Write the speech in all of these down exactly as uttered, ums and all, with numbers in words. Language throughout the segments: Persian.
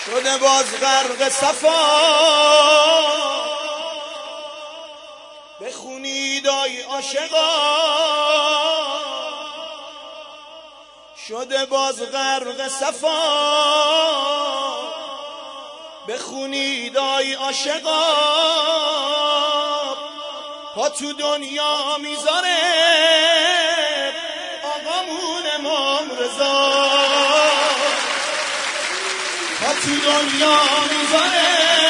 شده باز غرق صفا بخونید آی عاشقا شده باز غرق صفا بخونید آی عاشقا پا تو دنیا میذاره آقامون امام رضا پا تو دنیا میذاره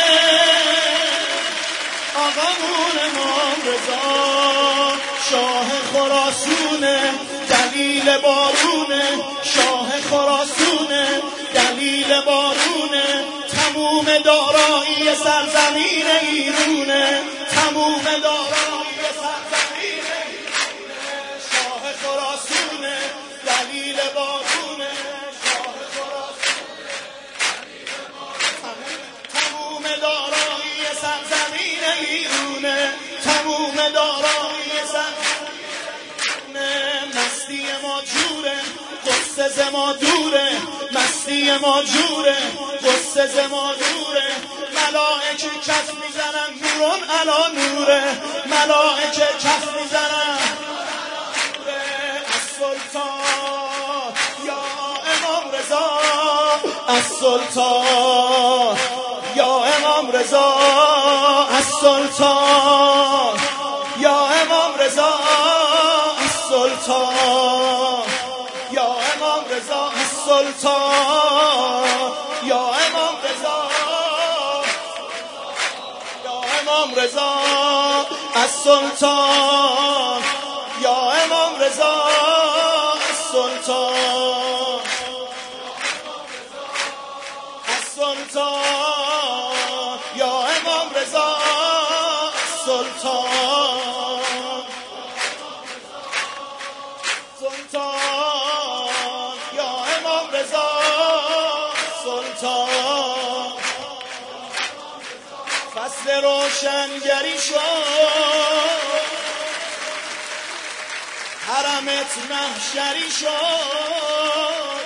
آقامون امام رضا شاه خراسونه دلیل بارونه شاه خراسونه دلیل بارونه تموم دارایی سرزمین ایرونه تموم دارایی سرزمین ایرونه شاه خراسونه دلیل بارونه شاه خراسونه دلیل بارونه تموم دارایی سرزمین ایرونه تموم دارایی سرزمین مستی ما جوره قصه ز ما دوره مستی ما جوره قصه ز ما دوره ملائکه کف میزنن نورون علا نوره ملائکه کف میزنن از سلطان یا امام رضا از سلطان یا امام رضا از سلطان یا امام رضا سلطان یا امام رضا سلطان یا امام رضا یا امام رضا السلطان یا امام رضا السلطان السلطان یا امام رضا السلطان سلطان یا امام رضا سلطان فصل روشنگری شد حرمت محشری شد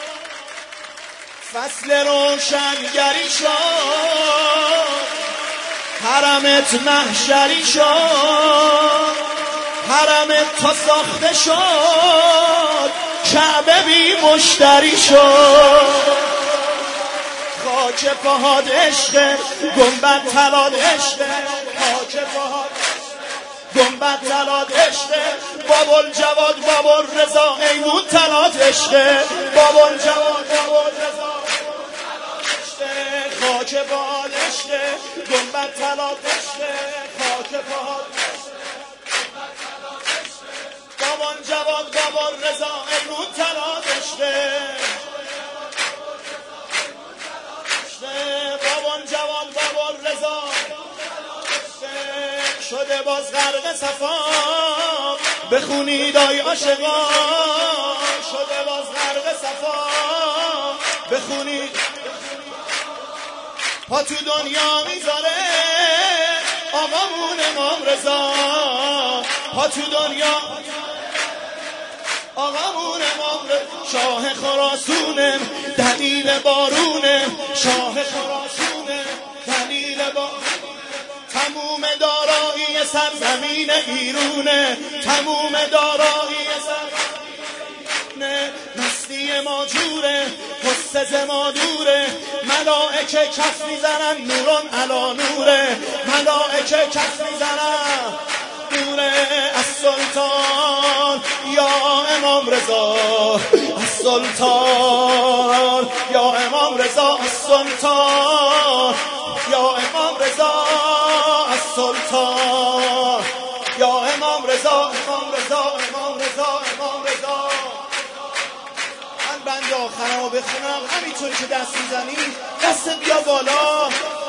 فصل روشنگری شد حرمت محشری شد حرمت تا ساخته شد کعبه بی مشتری شد خاک پاهات عشقه گنبد طلات عشقه خاک پاهات گنبد طلات عشقه بابل جواد بابل رضا ایمون طلات عشقه بابل جواد بابل رضا خاک پاهات عشقه گنبد طلات عشقه خاک پاهات بابان جواد بابان رضا ایمون طلات عشقه بابان جواد بابان رضا شده باز غرق صفا بخونید آی عاشقا شده باز غرق صفا بخونید پا تو دنیا میذاره آقامون امام رضا پا تو دنیا آقامون امام شاه خراسونه دلیل بارونه شاه خراسونه دلیل بارونه تموم دارایی سرزمین ایرونه تموم دارایی سرزمین مستی ما جوره قصه ز ما دوره ملائکه کف میزنن نورون علا نوره ملائکه کف میزنن نوره از سلطان یا امام رضا السلطان یا امام رضا السلطان یا امام رضا السلطان یا امام رضا امام رضا امام رضا امام رضا من بند آخرمو بخونم همینطور که دست میزنی دست بیا بالا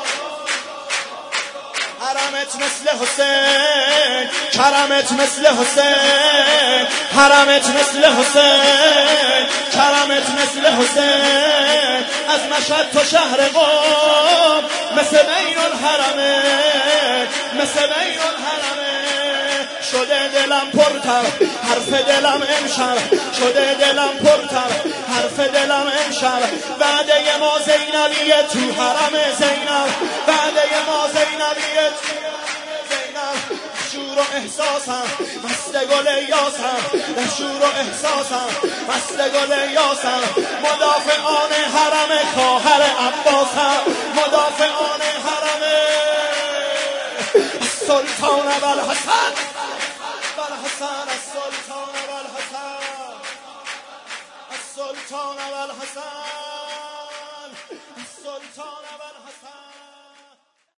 حرمت مثل حسین کرمت مثل حسین حرمت مثل حسین کرمت مثل حسین از مشهد تا شهر قم مثل بین الحرمین مثل بین الحرمین شده دلم پرتر حرف دلم امشب شده دلم پرتر حرف دلم امشب وعده ما زینبیه تو حرم زینب وعده ما زینبیه تو زینب شور و احساسم مست گل یاسم در شور و احساسم مست گل یاسم مدافعان حرم خواهر عباسم مدافعان حرم سلطان ابوالحسن